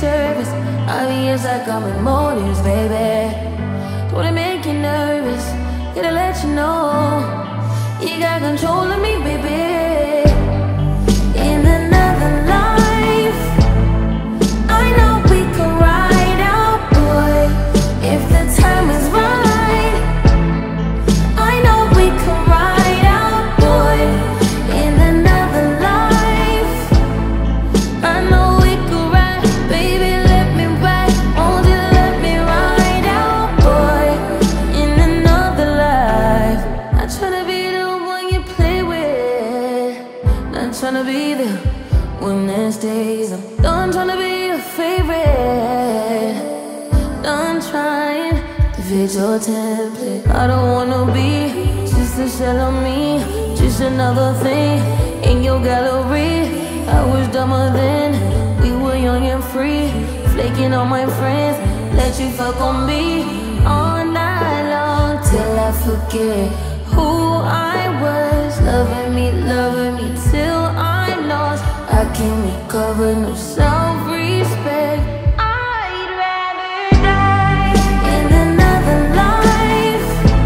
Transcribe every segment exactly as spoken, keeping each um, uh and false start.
surface. Obvious like I'm in motives, baby. Don't wanna make you nervous. Gotta let you know you got control of me, baby. In another life, I know we could ride out, boy. If the time is right, I know we could ride out, boy. In another life, I know we could ride, baby. Let me ride, won't you let me ride out, boy. In another life, not tryna be the one you play with, not tryna be the one that stays. I'm done tryna be your favorite, done trying to fit your template. I don't wanna be just a shell of me, just another thing in your gallery. I was dumber then, we were young and free, flaking on my friends, let you fuck on me all night long till I forget who I was. Loving me, loving me till I'm lost. I can't recover, no self-respect. I'd rather die in another life.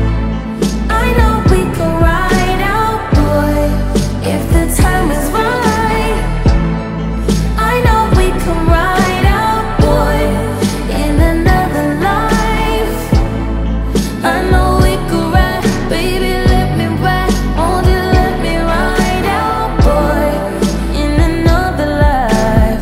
I know we could ride out, boy. If the time is right, I know we could ride out, boy. In another life, I know we could ride, baby. Let me ride, won't you let me ride out, boy. In another life,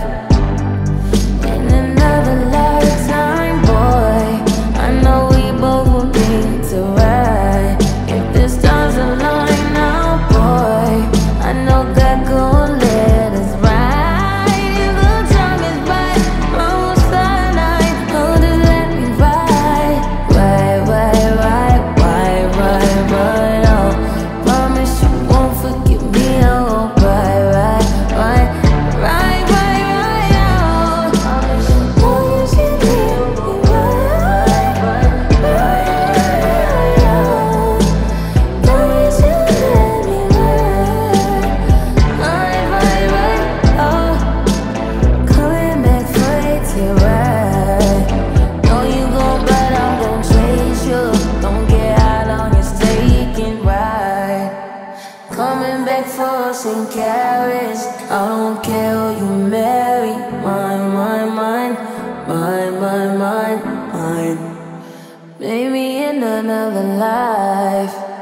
in another lifetime, boy. I know we both were meant to ride. If the stars align now, boy, I know God gon' let us ride. If the time is right, on Sunlight, oh, just let me ride, ride, ride, ride, ride, ride, ride, oh. Promise you won't forget me, oh, ride, ride, ride, ride, ride, ride, oh. Promise you won't forget me, oh, ride, ride, ride, oh. Promise you let me ride, ride, ride, ride, oh. Coming back for it to ride. Know you gon' but I'm gon' chase you. Don't get out on your taking ride. Coming back for Saint Carrots. I don't care who you marry. Mine, mine, mine, mine, mine, mine, mine. Maybe in another life.